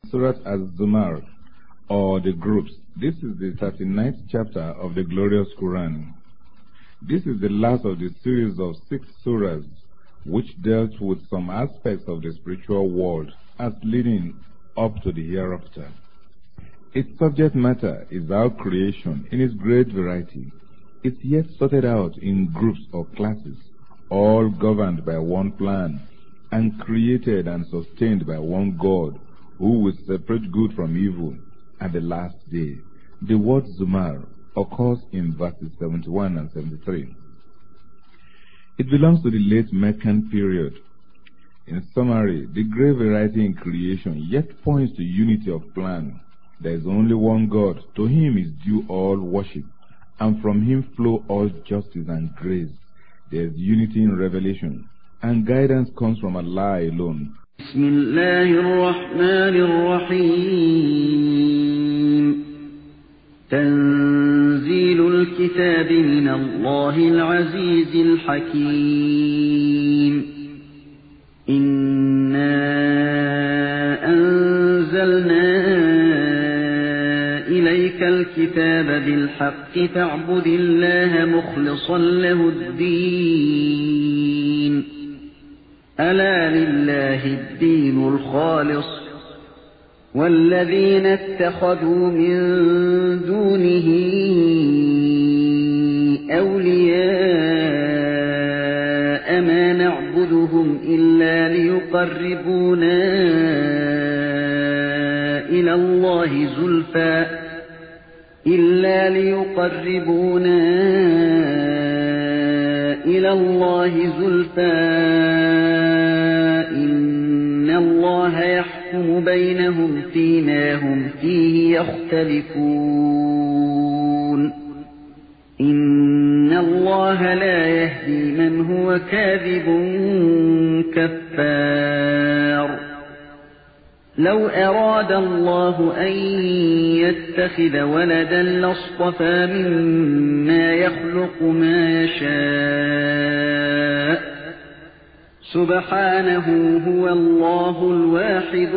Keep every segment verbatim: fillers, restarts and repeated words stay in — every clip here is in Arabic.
Surah Az-Zumar, or the groups. This is the thirty-ninth chapter of the glorious Quran. This is the last of the series of six surahs which dealt with some aspects of the spiritual world as leading up to the hereafter. Its subject matter is our creation in its great variety. It's yet sorted out in groups or classes, all governed by one plan and created and sustained by one God, who will separate good from evil at the last day. The word Zumar occurs in verses seventy-one and seventy-three. It belongs to the late Meccan period. In summary, the great variety in creation yet points to unity of plan. There is only one God, to him is due all worship, and from him flow all justice and grace. There is unity in revelation, and guidance comes from Allah alone. بسم الله الرحمن الرحيم تنزيل الكتاب من الله العزيز الحكيم إنا أنزلنا إليك الكتاب بالحق فاعبد الله مخلصا له الدين ألا لله الدين الخالص والذين اتخذوا من دونه أولياء ما نعبدهم إلا ليقربونا إلى الله زلفى إلا ليقربونا إلى الله زلفى إن الله يحكم بينهم فيما هم فيه يختلفون إن الله لا يهدي من هو كاذب كفار لو أراد الله أن يتخذ ولدا لاصطفى مما يخلق ما يشاء سبحانه هو الله الواحد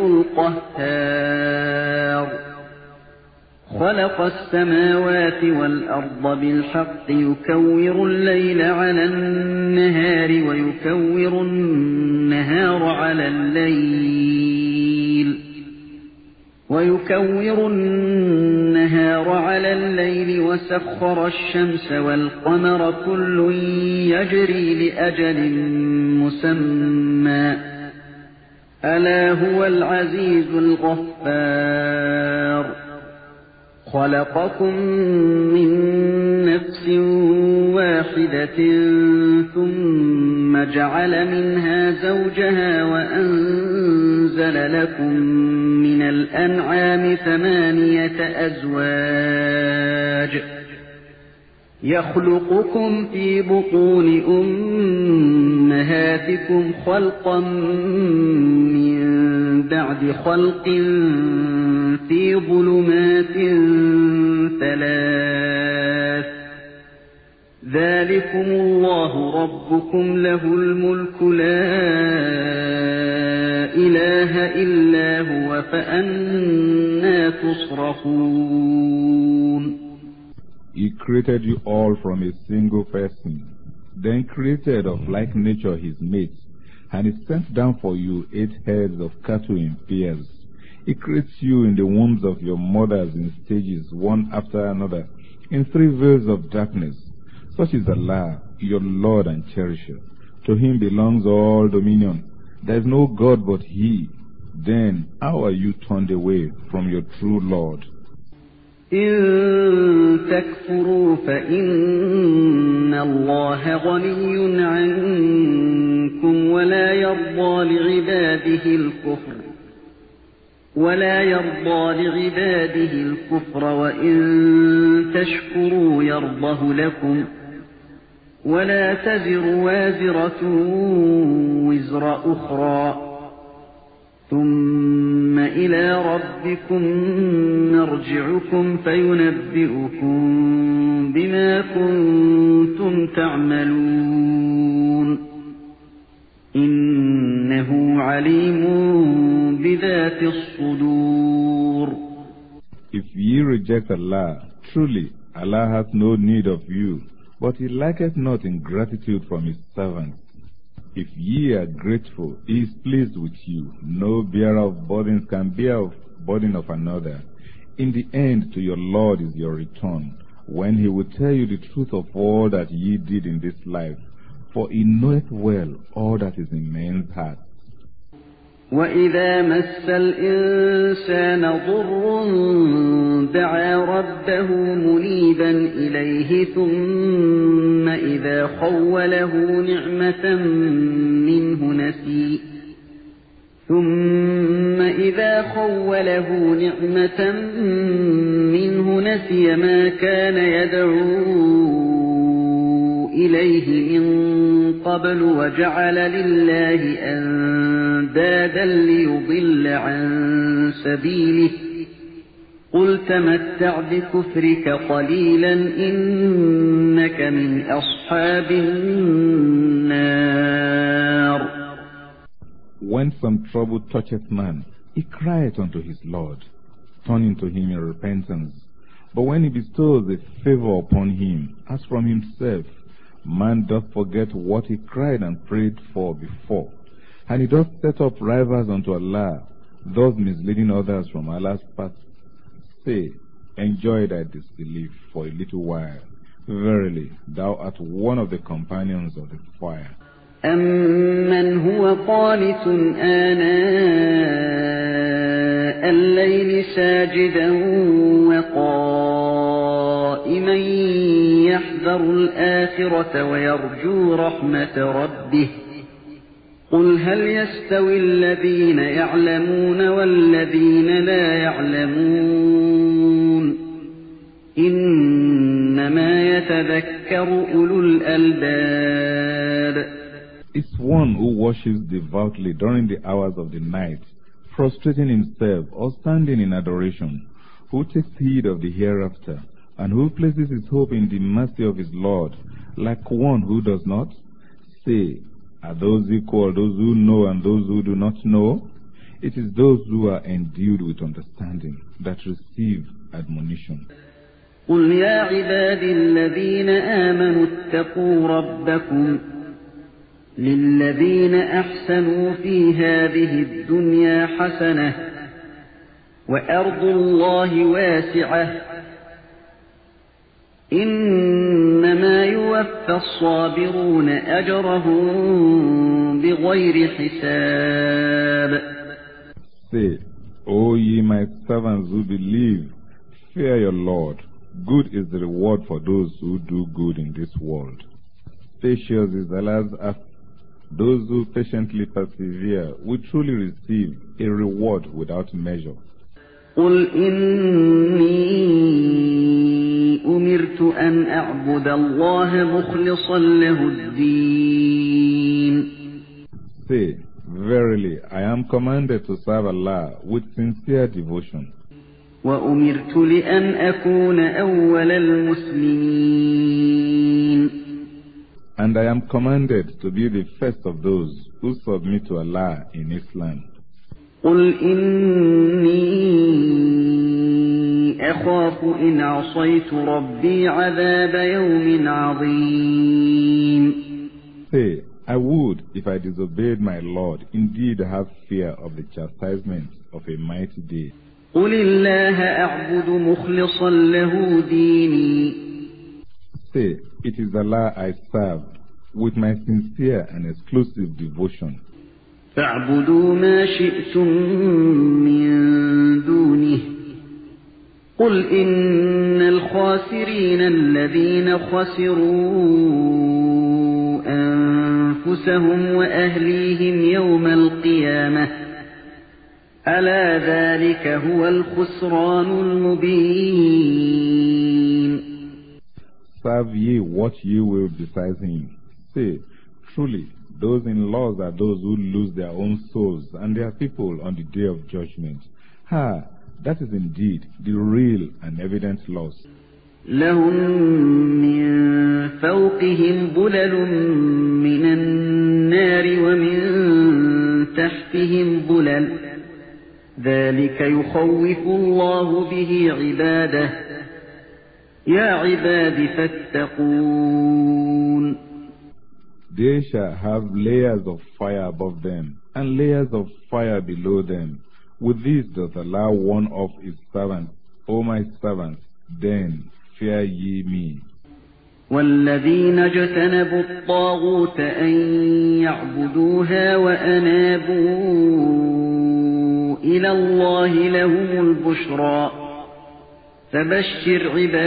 القهار خلق السماوات والأرض بالحق يكور الليل على النهار ويكور النهار على الليل ويكور النهار على الليل وسخر الشمس والقمر كل يجري لأجل مسمى ألا هو العزيز الغفار خلقكم من نفس واحدة ثم جعل منها زوجها وأنزل لكم من الأنعام ثمانية أزواج يخلقكم في بطون أمهاتكم خلقا من بعد خلق في ظلمات ثلاث ذلكم الله ربكم له الملك لا إله إلا هو فأنى تصرفون. He created you all from a single person, then created of like nature his mates, and he sent down for you eight heads of cattle in pairs. He creates you in the wombs of your mothers in stages, one after another, in three veils of darkness. Such is Allah, your Lord and Cherisher. To him belongs all dominion. There is no God but he. Then how are you turned away from your true Lord? إن تكفروا فإن الله غني عنكم ولا يرضى لعباده الكفر ولا يرضى لعباده الكفر وإن تشكروا يرضه لكم ولا تزر وازرة وزر أخرى ثم إلى ربكم مرجعكم فينبئكم بما كنتم تعملون إنه عليم بذات الصدور ye reject Allah, truly Allah hath no need of you, but he liketh not ingratitude from his servants. If ye are grateful, he is pleased with you. No bearer of burdens can bear of burden of another. In the end, to your Lord is your return, when he will tell you the truth of all that ye did in this life, for he knoweth well all that is in men's hearts. وَإِذَا مَسَّ الْإِنسَانَ ضُرٌّ دَعَا رَبَّهُ مُنِيبًا إِلَيْهِ ثُمَّ إِذَا خَوَّلَهُ نِعْمَةً مِنْهُ نَسِيَ ثُمَّ إِذَا خَوَّلَهُ نِعْمَةً مِنْهُ نَسِيَ مَا كَانَ يَدْعُو إِلَيْهِ مِنْ قَبْلُ وَجَعَلَ لِلَّهِ أَنْدَادًا لِيُضِلَّ عَنْ سَبِيلِهِ قُلْ تَمَتَّعْ بِكُفْرِكَ قَلِيلًا إِنَّكَ مِنْ أَصْحَابِ النَّارِ. When some trouble toucheth man, he crieth unto his Lord, turning to him in repentance. But when he bestows a favor upon him, as from himself, man doth forget what he cried and prayed for before, and he doth set up rivals unto Allah, thus misleading others from Allah's path. Say, enjoy thy disbelief for a little while. Verily, thou art one of the companions of the fire. أَمَّنْ هُوَ قَانِتٌ آنَاءَ اللَّيْلِ سَاجِدًا وَقَائِمًا يَحْذَرُ الْآخِرَةَ وَيَرْجُو رَحْمَةَ رَبِّهِ قُلْ هَلْ يَسْتَوِي الَّذِينَ يَعْلَمُونَ وَالَّذِينَ لَا يَعْلَمُونَ إِنَّمَا يَتَذَكَّرُ أُولُو الْأَلْبَابِ. Is one who worships devoutly during the hours of the night, prostrating himself or standing in adoration, who takes heed of the hereafter, and who places his hope in the mercy of his Lord, like one who does not? Say, are those equal, those who know and those who do not know? It is those who are endued with understanding that receive admonition. قُلْ يَا عِبَادِي الَّذِينَ آمَنُوا اتَّقُوا رَبَّكُمْ لِلَّذِينَ أَحْسَنُوا فِي هَذِهِ الدُّنْيَا حَسَنَةٌ وَأَرْضُ اللَّهِ وَاسِعَةٌ إِنَّمَا يُوَفَّى الصَّابِرُونَ أَجْرَهُم بِغَيْرِ حِسَابٍ. Say, O ye my servants who believe, fear your Lord. Good is the reward for those who do good in this world. Spacious is Allah's earth. Those who patiently persevere will truly receive a reward without measure. قُلْ إِنِّي أُمِرْتُ أَنْ أَعْبُدَ اللَّهَ مُخْلِصًا لَهُ الدِّينَ. Say, verily, I am commanded to serve Allah with sincere devotion. وَأُمِرْتُ لِأَنْ أَكُونَ أَوَّلَ الْمُسْلِمِينَ. And I am commanded to be the first of those who submit to Allah in Islam. قُلْ إِنِّي أَخَافُ إِنْ عَصَيْتُ رَبِّي عَذَابَ يَوْمٍ عَظِيمٍ. Say, I would, if I disobeyed my Lord, indeed have fear of the chastisement of a mighty day. قُلِ اللَّهَ أَعْبُدُ مُخْلِصًا لَهُ دِينِي. Say, it is Allah I serve with my sincere and exclusive devotion. فَاعْبُدُوا مَا شِئْتُم مِّن دُونِهِ قُلْ إِنَّ الْخَاسِرِينَ الَّذِينَ خَسِرُوا أَنفُسَهُمْ وَأَهْلِيهِمْ يَوْمَ الْقِيَامَةِ أَلَا ذَلِكَ هُوَ الْخُسْرَانُ الْمُبِينُ. Serve ye what ye will besides him. Say, truly, those in laws are those who lose their own souls and their people on the day of judgment. Ha! That is indeed the real and evident loss. لهم من فوقهم ظلل من النار ومن تحتهم ظلل ذلك يخوف الله به عباده يا عباد فاتقون. They shall have layers of fire above them, and layers of fire below them. With this doth Allah warn of His servants, O my servants, then fear ye me. والذين اجتنبوا الطاغوت أن يعبدوها وأنابوا إلى الله لهم البشرى فبشر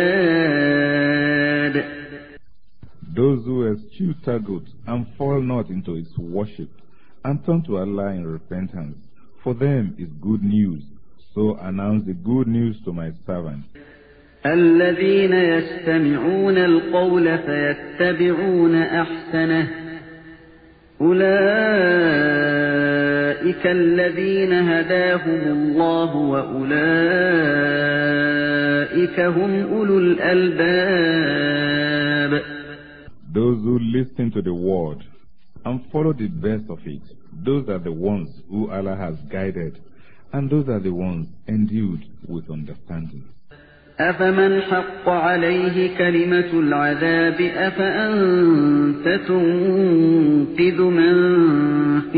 عباد. Those who eschew Tagut and fall not into its worship and turn to Allah in repentance, for them is good news. So announce the good news to my servants. الذين يستمعون القول فيتبعون أحسنه أولئك الذين هداهم الله وأولئك هم أولو الألباب. Those who listen to the word and follow the best of it, those are the ones who Allah has guided, and those are the ones endued with understanding. أفمن حق عليه كلمة العذاب أفأنت تنقذ من في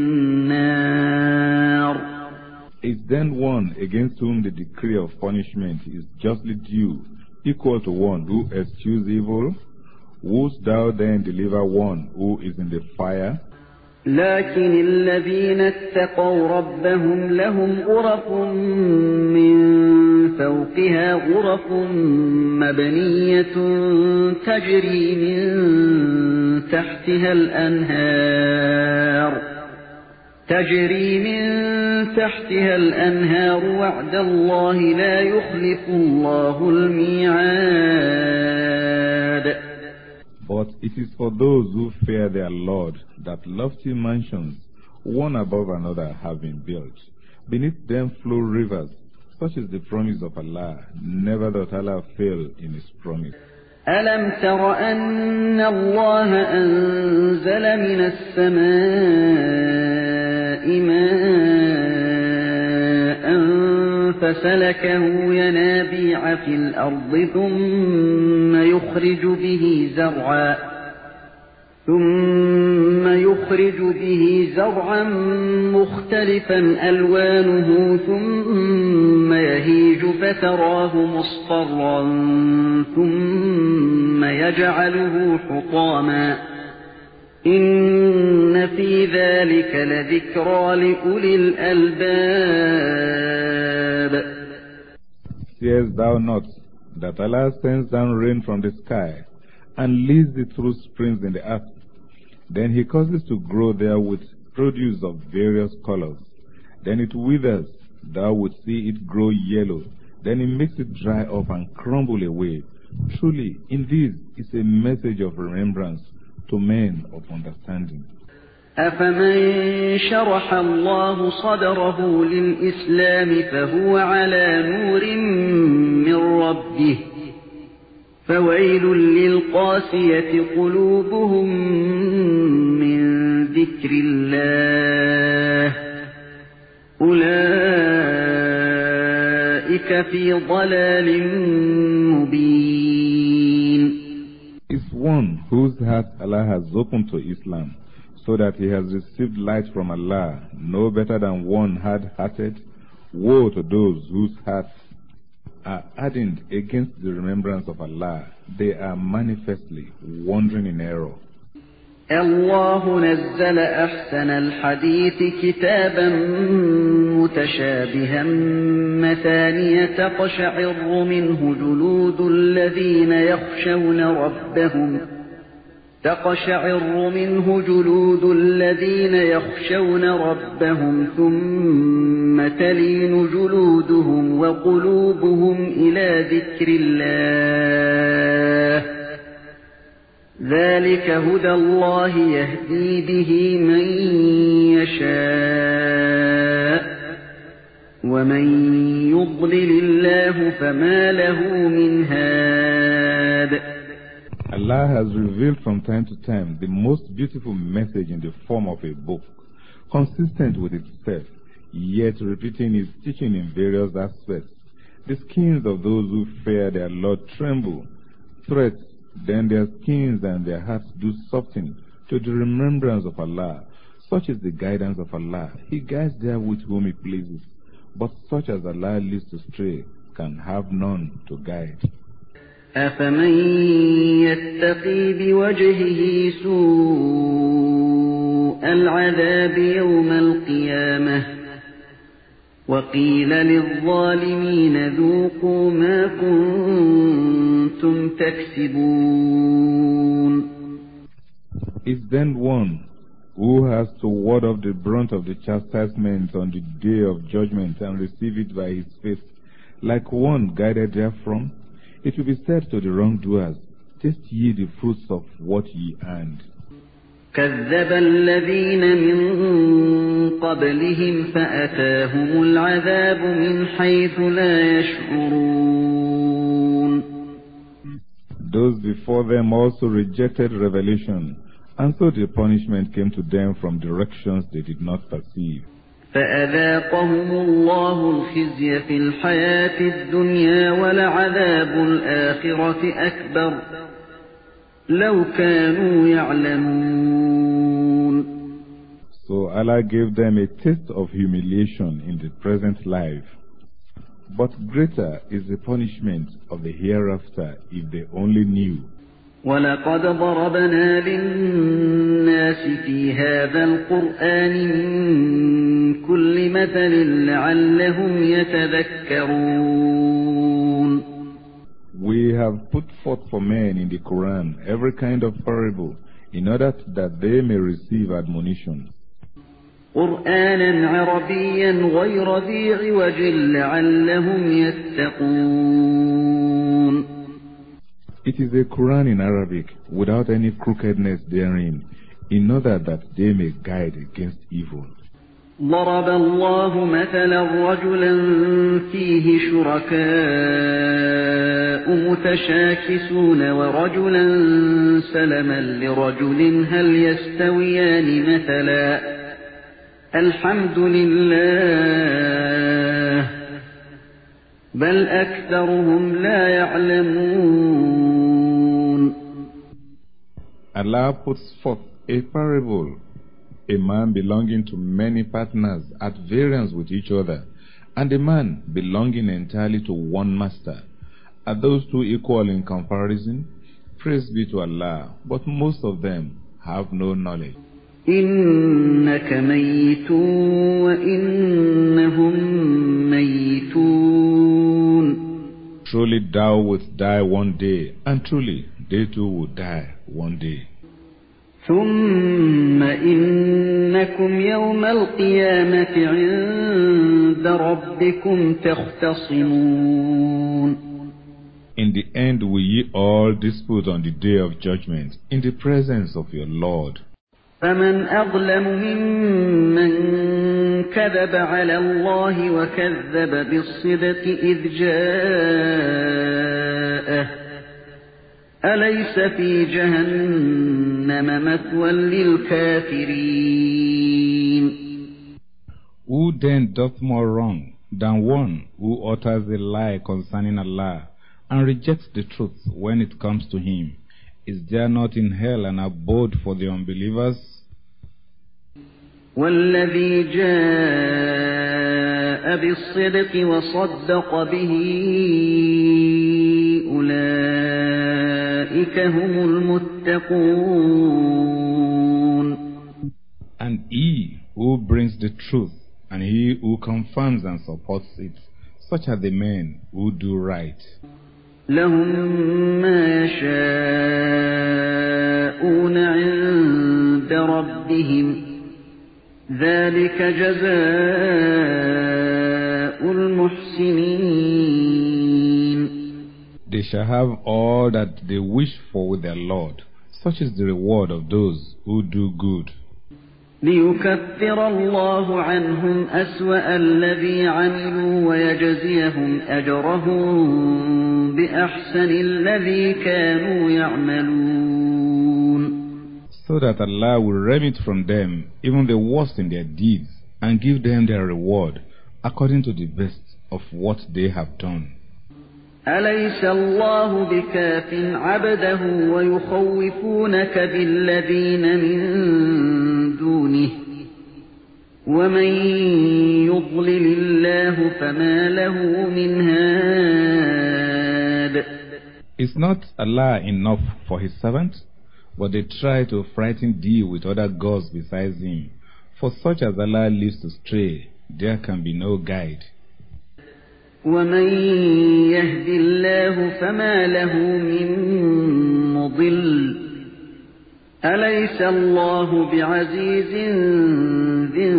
النار. Is then one against whom the decree of punishment is justly due equal to one who eschews evil? Wouldst thou then deliver one who is in the fire? لكن الذين اتقوا ربهم لهم غرف من فوقها غرف مبنية تجري من تحتها الأنهار تجري من تحتها الأنهار وعد الله لا يخلف الله الميعاد. But it is for those who fear their Lord that lofty mansions, one above another, have been built. Beneath them flow rivers. Such is the promise of Allah. Never doth Allah fail in His promise. ألم تر أن الله أنزل من السماء ماء فسلكه ينابيع في الأرض ثم يخرج به زرعا ثم يخرج به زرعا مختلفا ألوانه ثم يهيج فتراه مصفرا ثم يجعله حطاما إن في ذلك لذكرى لأولي الألباب. Seest thou not that Allah sends down rain from the sky and leads it through springs in the earth? Then He causes to grow therewith produce of various colors. Then it withers, thou would see it grow yellow. Then He makes it dry up and crumble away. Truly, in this is a message of remembrance to men of understanding. أفمن شرح الله صدره للإسلام فهو على نور من ربه فويل للقاسية قلوبهم من ذكر الله أولئك في ضلال مبين. Is one whose heart Allah has opened to Islam, so that he has received light from Allah, no better than one hard-hearted? Woe to those whose hearts are hardened against the remembrance of Allah. They are manifestly wandering in error. الله نزل أحسن الحديث كتابا متشابها مثانية تقشعر منه جلود الذين يخشون ربهم تقشعر منه جلود الذين يخشون ربهم ثم تلين جلودهم وقلوبهم إلى ذكر الله ذلك هدى الله يهدي به من يشاء ومن يضلل الله فما له من هاد. Allah has revealed from time to time the most beautiful message in the form of a book, consistent with itself. yet repeating his teaching in various aspects. The skins of those who fear their Lord tremble. Threats, then their skins and their hearts do soften to the remembrance of Allah. Such is the guidance of Allah. He guides therewith whom He pleases. But such as Allah leads astray can have none to guide. أفمن يتقي بوجهه سوء العذاب يوم القيامة وقيل للظالمين ذوقوا ما كنتم تكسبون. Is then one who has to ward off the brunt of the chastisement on the day of judgment and receive it by his faith, like one guided therefrom? It will be said to the wrongdoers, taste ye the fruits of what ye earned. كذب الذين من قبلهم فأتاهم العذاب من حيث لا يشعرون. Those before them also rejected revelation, and so the punishment came to them from directions they did not perceive. فأذاقهم الله الخزي في الحياة الدنيا ولعذاب الآخرة أكبر لو كانوا يعلمون. So Allah gave them a taste of humiliation in the present life, but greater is the punishment of the hereafter if they only knew. وَلَقَدْ ضَرَبْنَا لِلنَّاسِ فِي هَذَا الْقُرْآنِ مِنْ كُلِّ مَثَلٍ لَعَلَّهُمْ يَتَذَكَّرُونَ. We have put forth for men in the Quran every kind of parable in order that they may receive admonition. قُرْآنًا عَرَبِيًّا غَيْرَ ذِي عِوَجٍ لَعَلَّهُمْ يَتَّقُونَ. It is a Quran in Arabic without any crookedness therein, in order that they may guide against evil. ضرب الله مثلا رجلا فيه شركاء متشاكسون ورجلا سلما لرجل هل يستويان مثلا الحمد لله بل أكثرهم لا يعلمون. Allah puts forth a parable. A man belonging to many partners at variance with each other, and a man belonging entirely to one master. Are those two equal in comparison? Praise be to Allah, but most of them have no knowledge. إنك ميت وإنهم ميتون. Truly thou wilt die one day, and truly they too will die one day. ثم إنكم يوم القيامة عند ربكم تختصمون. In the end will ye all dispute on the day of judgment in the presence of your Lord. فمن أظلم ممن كذب على الله وكذب بالصدق إذ جاءه أليس في جهنم مثوى للكافرين. Who then doth more wrong than one who utters a lie concerning Allah and rejects the truth when it comes to him? Is there not in hell an abode for the unbelievers? والذي جاء بالصدق وصدق به أولئك هم المتقون. And he who brings the truth and he who confirms and supports it, such are the men who do right. لهم ما يشاءون عند ربهم ذلك جزاء المحسنين. They shall have all that they wish for with their Lord. Such is the reward of those who do good. ليكفر الله عنهم أسوأ الذي عملوا ويجزيهم أجرهم بأحسن الذي كانوا يعملون. So that Allah will remit from them even the worst in their deeds, and give them their reward according to the best of what they have done. أليس الله بكاف عبده ويخوفونك بالذين من دونه ومن يضلل الله فما له من هاد. Is not Allah enough for his servants? But they try to frighten thee with other gods besides him. For such as Allah leads astray, there can be no guide. وَمَن يَهْدِ اللَّهُ فَمَا لَهُ مِن مُّضِلٍّ أَلَيْسَ اللَّهُ بِعَزِيزٍ ذِي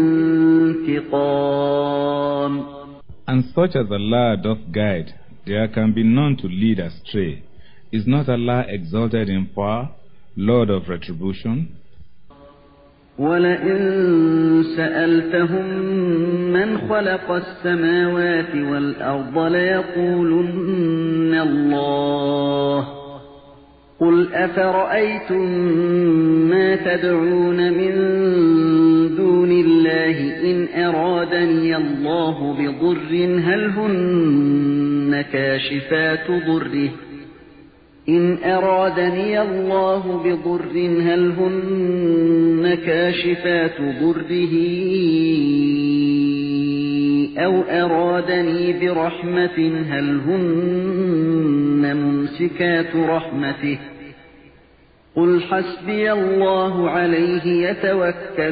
انتِقَامٍ. And such as Allah doth guide, there can be none to lead astray. Is not Allah exalted in power, Lord of retribution? وَلَئِن سَأَلْتَهُم مَّنْ خَلَقَ السَّمَاوَاتِ وَالْأَرْضَ لَيَقُولُنَّ اللَّهُ قُلْ أَفَرَأَيْتُم مَّا تَدْعُونَ مِن دُونِ اللَّهِ إِنْ أَرَادَنِيَ اللَّهُ بِضُرٍّ هَلْ هُنَّ كَاشِفَاتُ ضُرِّهِ إن أرادني الله بضر هل هن كاشفات ضره أو أرادني برحمة هل هن ممسكات رحمته قل حسبي الله عليه يتوكل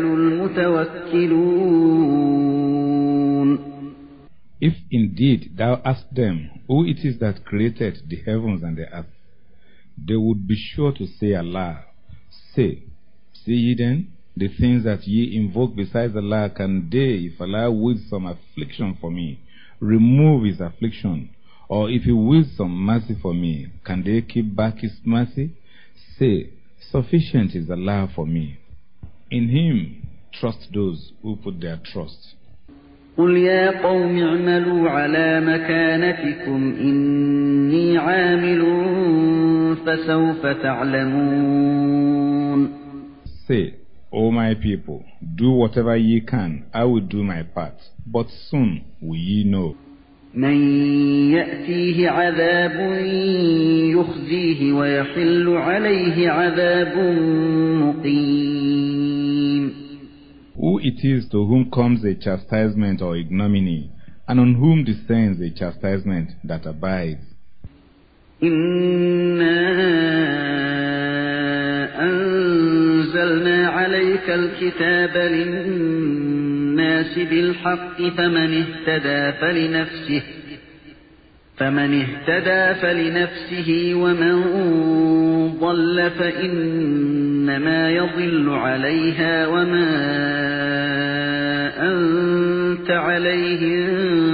المتوكلون. If indeed thou ask them who it is that created the heavens and the earth, they would be sure to say Allah. Say, see ye then, the things that ye invoke besides Allah, can they, if Allah wills some affliction for me, remove his affliction? Or if he wills some mercy for me, can they keep back his mercy? Say, sufficient is Allah for me. In him trust those who put their trust. قُلْ يَا قَوْمِ اعْمَلُوا عَلَى مَكَانَتِكُمْ إِنِّي عَامِلٌ فَسَوْفَ تَعْلَمُونَ. Say, O my people, do whatever ye can, I will do my part, but soon will ye know. مَن يَأْتِيهِ عَذَابٌ يُخْزِيهِ وَيَحِلُّ عَلَيْهِ عَذَابٌ مُقِيمٌ. Who it is to whom comes a chastisement or ignominy, and on whom descends a chastisement that abides. إِنَّا أَنزَلْنَا عَلَيْكَ الْكِتَابَ لِلنَّاسِ بِالْحَقِّ فَمَنِ اهْتَدَى فَلِنَفْسِهِ فَمَنِ اهْتَدَى فَلِنَفْسِهِ وَمَن ضَلَّ فَإِنَّمَا يَضِلُّ عَلَيْهَا وَمَا أَنتَ عَلَيْهِم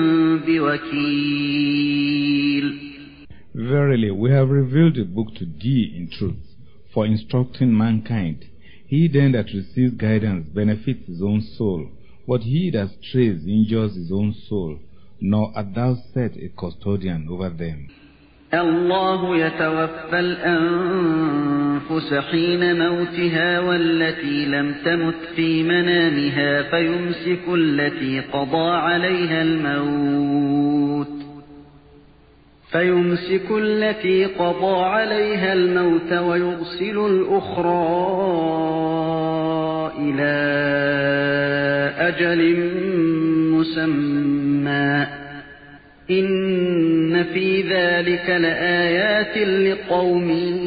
بِوَكِيلٍ. Verily, we have revealed a book to thee in truth, for instructing mankind. He then that receives guidance benefits his own soul, but he that strays injures his own soul, nor art thou set a custodian over them. الله يتوفى الأنفس حين موتها والتي لم تمت في منامها فيمسك التي قضى عليها الموت فيمسك التي قضى عليها الموت ويرسل الأخرى إلى أجل مسمى إن في ذلك لآيات لقوم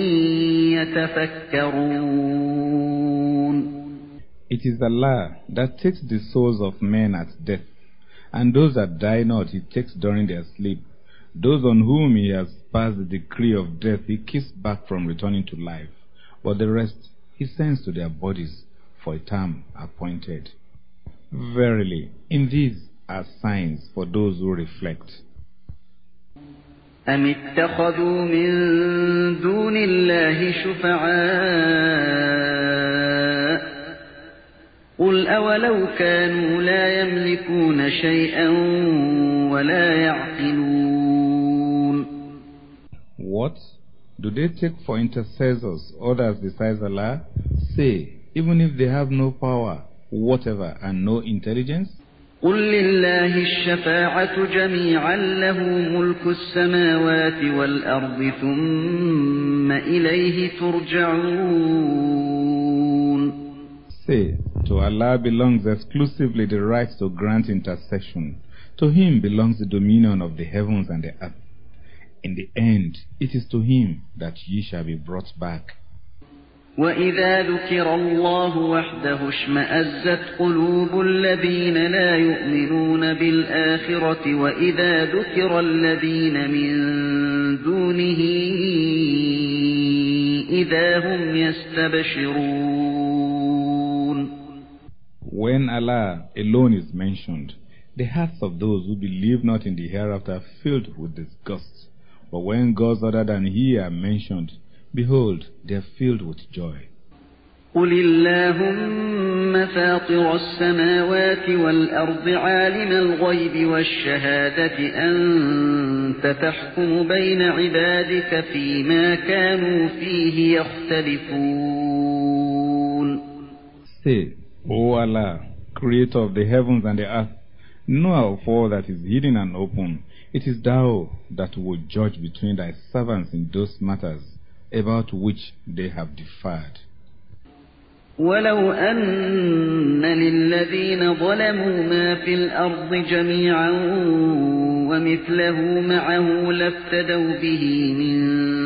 يتفكرون. It is Allah that takes the souls of men at death, and those that die not he takes during their sleep. Those on whom he has passed the decree of death he keeps back from returning to life, but the rest he sends to their bodies for a time appointed. Verily, in these are signs for those who reflect. أَمِ اتَّخَذُوا مِن دُونِ اللَّهِ شُفَعَاءَ قُلْ أَوَلَوْ كَانُوا لَا يَمْلِكُونَ شَيْئًا وَلَا يَعْقِلُونَ. What? Do they take for intercessors others besides Allah? Say, even if they have no power, whatever and no intelligence? قل لله الشفاعة جميعا له ملك السماوات والأرض ثم إليه ترجعون. Say, to Allah belongs exclusively the right to grant intercession. To Him belongs the dominion of the heavens and the earth. In the end, it is to Him that ye shall be brought back. وَإِذَا ذُكِرَ اللَّهُ وَحْدَهُ اشْمَأَزَّتْ قُلُوبُ الَّذِينَ لَا يُؤْمِنُونَ بِالْآخِرَةِ وَإِذَا ذُكِرَ الَّذِينَ مِن دُونِهِ إِذَا هُمْ يَسْتَبْشِرُونَ. When Allah alone is mentioned, the hearts of those who believe not in the hereafter are filled with disgust. But when gods other than He are mentioned, behold, they are filled with joy. قُلِ اللَّهُمَّ فَاطِرَ السَّمَاوَاتِ وَالْأَرْضِ عَالِمَ الْغَيْبِ وَالشَّهَادَةِ أَنْتَ تَحْكُمُ بَيْنَ عِبَادِكَ فِيمَا كَانُوا فِيهِ يَخْتَلِفُونَ. Say, O Allah, Creator of the heavens and the earth, knower of all that is hidden and open, it is Thou that would judge between Thy servants in those matters about which they have differed. وَلَوْ أَنَّ لِلَّذِينَ ظَلَمُوا مَا فِي الْأَرْضِ جَمِيعًا وَمِثْلَهُ مَعَهُ لَافْتَدَوْا بِهِ مِنْ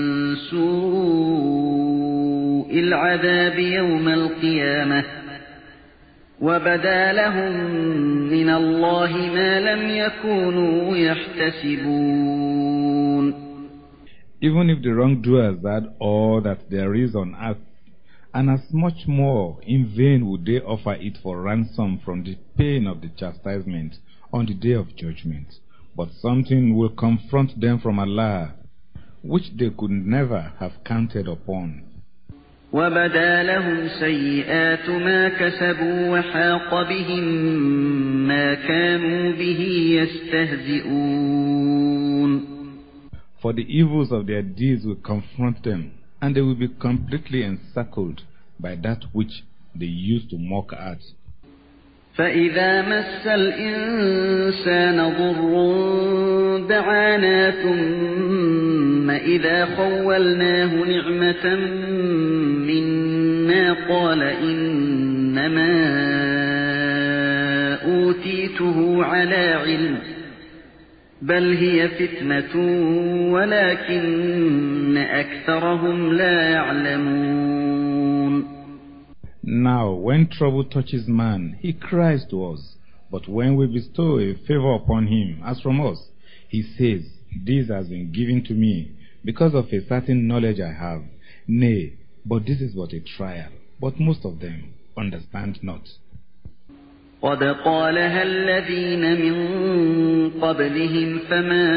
سُوءِ الْعَذَابِ يَوْمَ الْقِيَامَةِ وَبَدَا لَهُم مِّنَ اللَّهِ مَا لَمْ يَكُونُوا يَحْتَسِبُونَ. Even if the wrongdoers had all that there is on earth, and as much more, in vain would they offer it for ransom from the pain of the chastisement on the day of judgment. But something will confront them from Allah, which they could never have counted upon. وَبَدَا لَهُمْ سَيِّئَاتُ مَا كَسَبُوا وَحَاقَ بِهِم مَّا كَانُوا بِهِ يَسْتَهْزِئُونَ. For the evils of their deeds will confront them, and they will be completely encircled by that which they used to mock at. فَإِذَا مَسَّ الْإِنسَانَ ضُرٌّ دَعَانَا ثُمَّ إِذَا خَوَّلْنَاهُ نِعْمَةً مِنَّا قَالَ إِنَّمَا أُوتِيتُهُ عَلَى عِلْمٍ بَلْ هِيَ فِتْنَةٌ وَلَكِنَّ أَكْثَرَهُمْ لَا يَعْلَمُونَ. Now, when trouble touches man, he cries to us. But when we bestow a favor upon him, as from us, he says, "This has been given to me because of a certain knowledge I have." Nay, but this is but a trial. But most of them understand not. قَدْ قَالَهَا الَّذِينَ مِن قَبْلِهِمْ فَمَا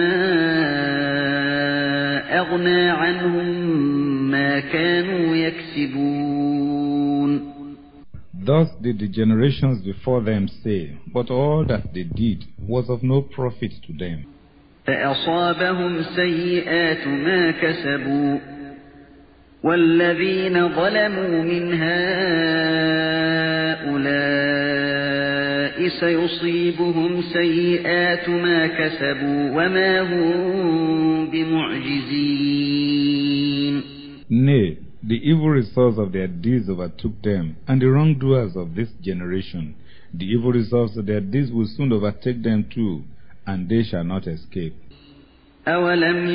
أَغْنَىٰ عَنْهُم مَّا كَانُوا يَكْسِبُونَ. Thus did the generations before them say, but all that they did was of no profit to them. فَأَصَابَهُمْ سَيِّئَاتُ مَا كَسَبُوا وَالَّذِينَ ظَلَمُوا مِنْ هَٰؤُلَاءِ سَيُصِيبُهُمْ سَيِّئَاتُ مَا كَسَبُوا وَمَا هُم بِمُعْجِزِينَ. Nay, the evil results of their deeds overtook them, and the wrongdoers of this generation, the evil results of their deeds will soon overtake them too, and they shall not escape. أَوَلَمْ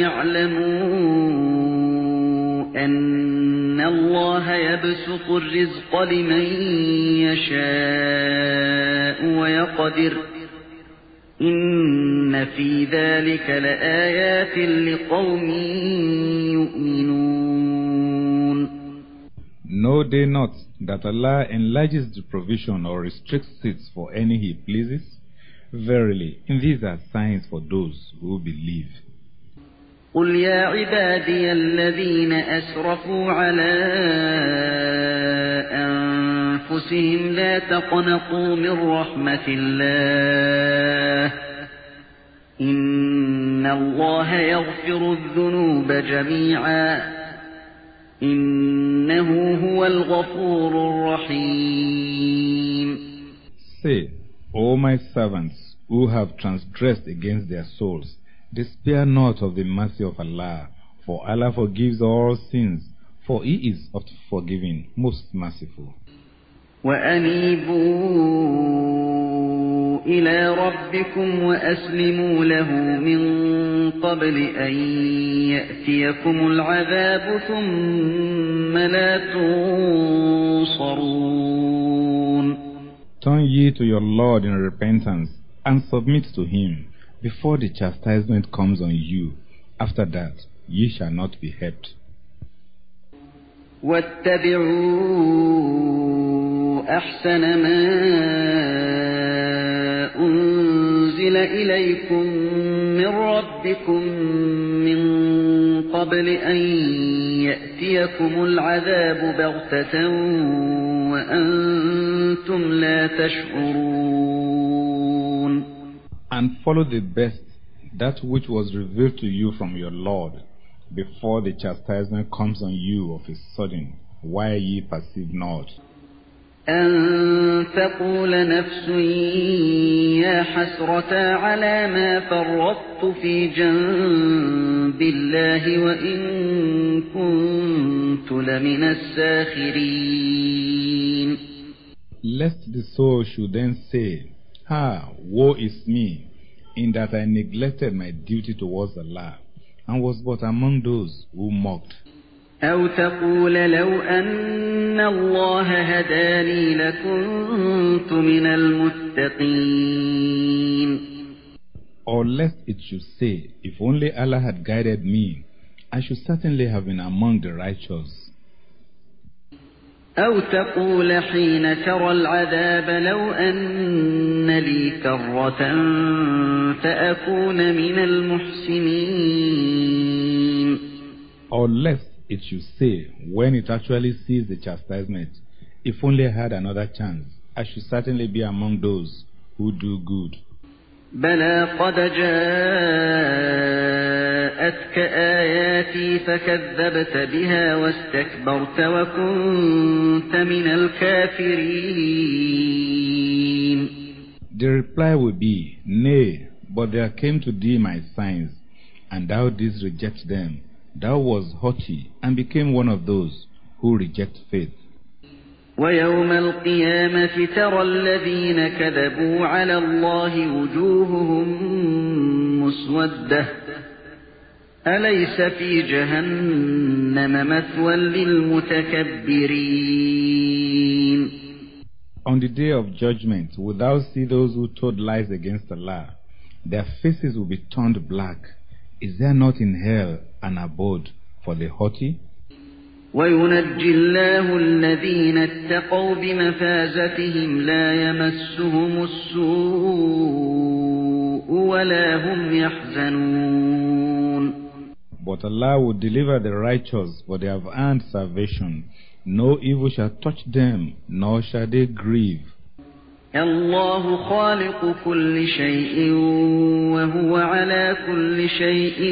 يَعْلَمُوا أَنَّ اللَّهَ يَبْسُطُ الرِّزْقَ لِمَن يَشَاءُ وَيَقْدِرُ إِنَّ فِي ذَلِكَ لَآيَاتٍ لِقَوْمٍ يُؤْمِنُونَ. Know they not that Allah enlarges the provision or restricts it for any He pleases? Verily, in these are signs for those who believe. قُلْ يَا عِبَادِيَ الَّذِينَ أَسْرَفُوا عَلَىٰ أَنفُسِهِمْ لَا تَقْنَطُوا مِن رَّحْمَةِ اللَّهِ إِنَّ اللَّهَ يَغْفِرُ الذُّنُوبَ جَمِيعًا إِنَّهُ هُوَ الْغَفُورُ الرَّحِيمُ. Say, O my servants, who have transgressed against their souls, despair not of the mercy of Allah, for Allah forgives all sins, for He is oft forgiving, most merciful. وَأَنِيبُوا إِلَى رَبِّكُمْ وَأَسْلِمُوا لَهُ مِن قَبْلِ أَن يَأْتِيَكُمُ الْعَذَابُ ثُمَّ لَا تُنصَرُونَ. Turn ye to your Lord in repentance, and submit to Him, before the chastisement comes on you. After that, ye shall not be helped. وَاتَّبِعُوا أَحْسَنَ مَا أُنزِلَ إِلَيْكُم مِّن رَّبِّكُم مِّن قَبْلِ أَن يَأْتِيَكُمُ الْعَذَابُ بَغْتَةً وَأَنتُمْ لَا تَشْعُرُونَ. And follow the best, that which was revealed to you from your Lord, before the chastisement comes on you of a sudden, while ye perceive not. أَن تَقُولَ نَفْسٌ يَا حَسْرَتَا عَلَى مَا فَرَّطتُ فِي جَنبِ اللَّهِ وَإِن كُنتُ لَمِنَ السَّاخِرِينَ. Lest the soul should then say, "Ah, woe is me, in that I neglected my duty towards Allah, and was but among those who mocked." أَوْ تَقُولَ لَوْ أَنَّ اللَّهَ هَدَانِي لَكُنتُ مِنَ الْمُتَّقِينَ. Or lest it should say, "If only Allah had guided me, I should certainly have been among the righteous." أَوْ تَقُولَ حِينَ تَرَى الْعَذَابَ لَوْ أَنَّ لِي كَرَّةً فَأَكُونَ مِنَ الْمُحْسِنِينَ. Or lest it should say, when it actually sees the chastisement, "If only I had another chance, I should certainly be among those who do good." بَلَى قَدْ جَاءَتْكَ آيَاتِي فَكَذَّبْتَ بِهَا وَاسْتَكْبَرْتَ وَكُنْتَ مِنَ الْكَافِرِينَ. The reply will be, "Nay, but there came to thee my signs, and thou didst reject them. Thou wast haughty, and became one of those who reject faith." وَيَوْمَ الْقِيَامَةِ تَرَى الَّذِينَ كَذَبُوا عَلَى اللَّهِ وُجُوهُهُم مُّسْوَدَّةٌ أَلَيْسَ فِي جَهَنَّمَ مَثْوًى لِّلْمُتَكَبِّرِينَ. On the day of judgment, wilt thou see those who told lies against Allah? Their faces will be turned black. Is there not in hell an abode for the haughty? وَيُنَجِّي اللَّهُ الَّذِينَ اتَّقَوْا بِمَفَازَتِهِمْ لَا يَمَسُّهُمُ السُّوءُ وَلَا هُمْ يَحْزَنُونَ. But Allah will deliver the righteous, for they have earned salvation. No evil shall touch them, nor shall they grieve. الله خالق كل شيء وهو على كل شيء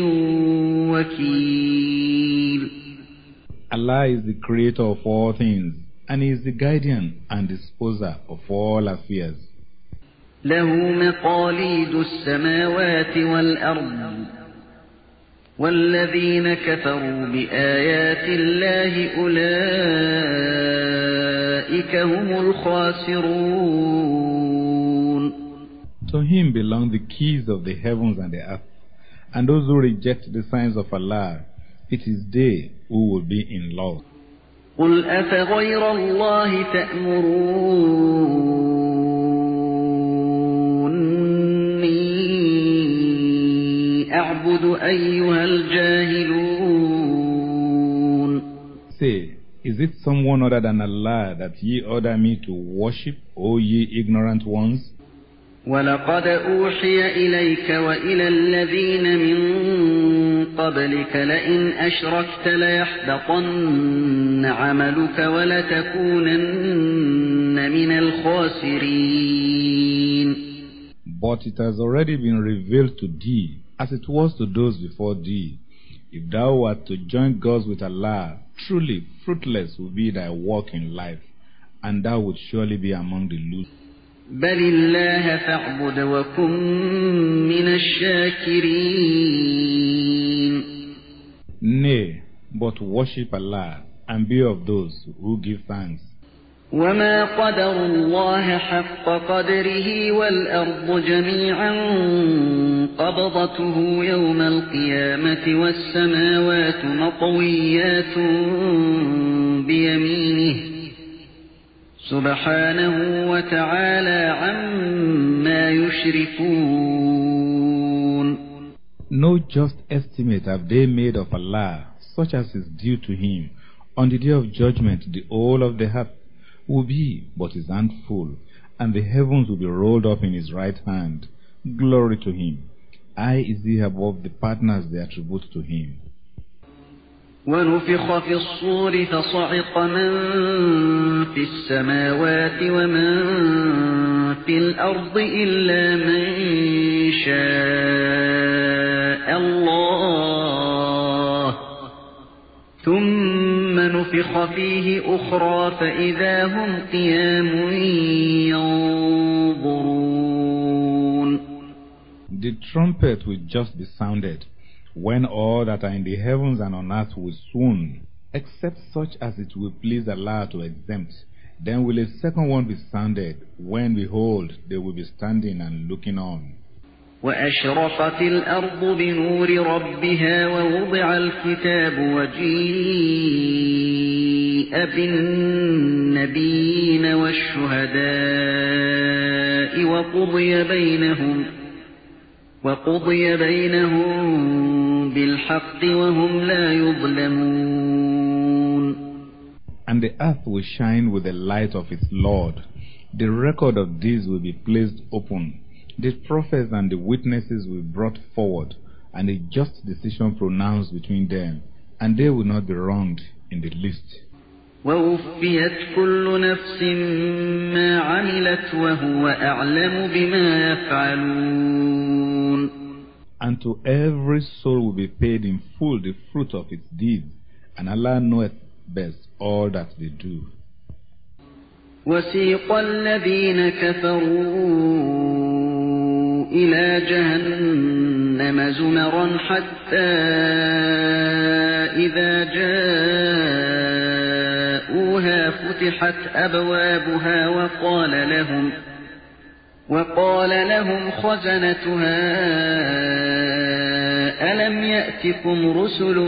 وكيل. Allah is the creator of all things, and He is the guardian and disposer of all affairs. له مقاليد السماوات والأرض والذين كفروا بآيات الله أولئك هم الخاسرون. To Him belong the keys of the heavens and the earth, and those who reject the signs of Allah, it is they who will be in loss. قل أفغير الله تأمروني أعبد أيها الجاهلون. Say, is it someone other than Allah that ye order me to worship, O ye ignorant ones? وَلَقَدْ أُوحِيَ إِلَيْكَ وَإِلَى الَّذِينَ مِن قَبْلِكَ لَئِنْ أَشْرَكْتَ لَيَحْبَطَنَّ عَمَلُكَ وَلَتَكُونَنَّ مِنَ الْخَاسِرِينَ. But it has already been revealed to thee, as it was to those before thee. If thou wert to join gods with Allah, truly fruitless will be thy work in life, and thou would surely be among the losers. بل الله فاعبد وكن من الشاكرين. Nay, but worship Allah and be of those who give thanks. وما قدروا الله حق قدره والأرض جميعا قبضته يوم القيامة والسماوات مطويات بيمينه سبحانه وتعالى عما يشركون. No just estimate have they made of Allah, such as is due to Him. On the day of judgment, the whole of the earth will be but His hand full, and the heavens will be rolled up in His right hand. Glory to Him. High is He above the partners they attribute to Him. ونفخ في الصور فصعق من في السماوات ومن في الأرض إلا من شاء الله ثم نفخ فيه أخرى فإذا هم قيام ينظرون. The trumpet will just be sounded, when all that are in the heavens and on earth will swoon, except such as it will please Allah to exempt. Then will a second one be sounded, when behold, they will be standing and looking on. وأشرقت الأرض بنور ربها ووضع الكتاب وجيء بالنبيين والشهداء وقضي بينهم وقضي بينهم بالحق وهم لا يظلمون. And the earth will shine with the light of its Lord. The record of these will be placed open. The prophets and the witnesses will be brought forward, and a just decision pronounced between them, and they will not be wronged in the least. وَوُفِّيَتْ كُلُّ نَفْسٍ مَا عَمِلَتْ وَهُوَ أَعْلَمُ بِمَا يَفْعَلُونَ. And to every soul will be paid in full the fruit of its deeds, and Allah knoweth best all that they do. وَسِيقَ الَّذِينَ كَفَرُوا إِلَى جَهَنَّمَ زُمَرًا حَتَّى إِذَا جَاءُوهَا فُتِحَتْ أَبْوَابُهَا وَقَالَ لَهُمْ وَقَالَ لَهُمْ خَزَنَتُهَا أَلَمْ يَأْتِكُمْ رُسُلٌ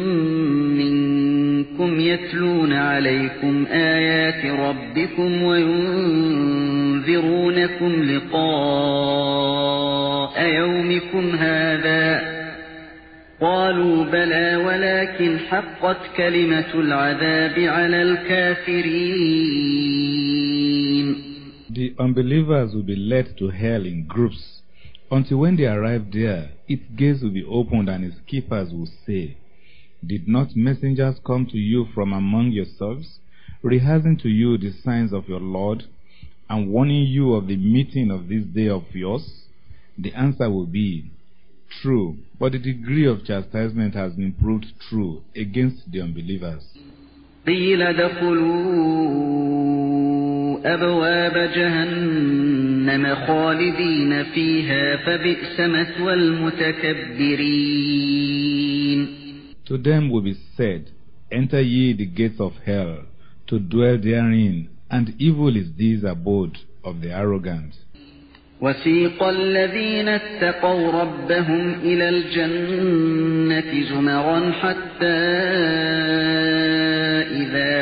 مِّنكُمْ يَتْلُونَ عَلَيْكُمْ آيَاتِ رَبِّكُمْ وَيُنذِرُونَكُمْ لِقَاءَ يَوْمِكُمْ هَٰذَا ۚ قَالُوا بَلَىٰ وَلَٰكِنْ حَقَّتْ كَلِمَةُ الْعَذَابِ عَلَى الْكَافِرِينَ. The unbelievers will be led to hell in groups, until when they arrive there, its gates will be opened and its keepers will say, Did not messengers come to you from among yourselves, rehearsing to you the signs of your Lord, and warning you of the meeting of this day of yours? The answer will be, True, but the degree of chastisement has been proved true against the unbelievers. قِيلَ ادْخُلُوا أَبْوَابَ جَهَنَّمَ خَالِدِينَ فِيهَا فَبِئْسَ مَثْوَى الْمُتَكَبِّرِينَ. To them will be said, Enter ye the gates of hell, to dwell therein, and evil is this abode of the arrogant. وَسِيقَ الَّذِينَ اتَّقَوْا رَبَّهُمْ إِلَى الْجَنَّةِ زُمَرًا حَتَّى إِذَا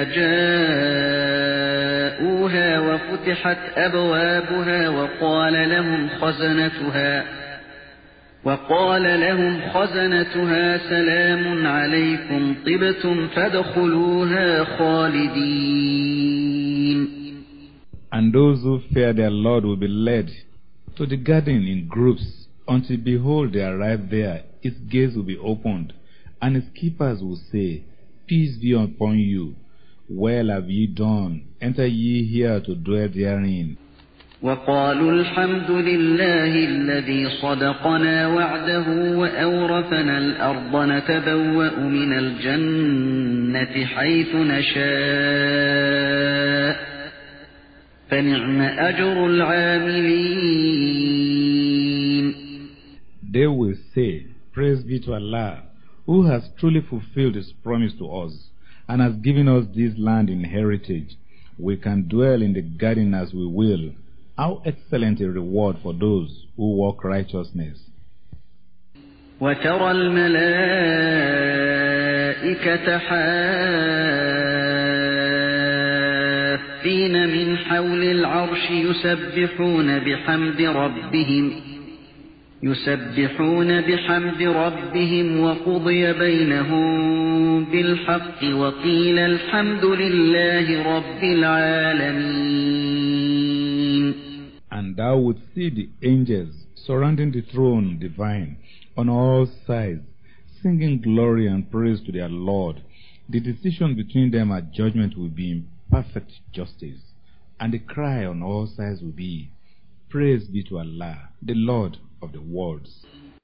جَاءُوهَا وَفُتِحَتْ أَبْوَابُهَا وَقَالَ لَهُمْ خَزَنَتُهَا وَقَالَ لَهُمْ خَزَنَتُهَا سَلَامٌ عَلَيْكُمْ طِبْتُمْ فَادْخُلُوهَا خَالِدِينَ. And those who fear their Lord will be led to the garden in groups, until behold they arrive there, its gates will be opened, and its keepers will say, Peace be upon you. Well have ye done. Enter ye here to dwell therein. وَقَالُوا الْحَمْدُ لِلَّهِ الَّذِي صَدَقَنَا وَعْدَهُ وَأَوْرَثَنَا الْأَرْضَ نَتَبَوَّأُ مِنَ الْجَنَّةِ حَيْثُ نَشَاءُ فنعم أجر العاملين. They will say, Praise be to Allah, who has truly fulfilled His promise to us, and has given us this land in heritage. We can dwell in the garden as we will. How excellent a reward for those who walk righteousness. وترى الملائكة حافين من حول العرش يسبحون بحمد ربهم يسبحون بحمد ربهم وقضي بينهم بالحق وقيل الحمد لله رب العالمين. And thou would see the angels surrounding the throne divine on all sides, singing glory and praise to their Lord. The decision between them at judgment will be in perfect justice, and the cry on all sides will be, Praise be to Allah, the Lord of the worlds.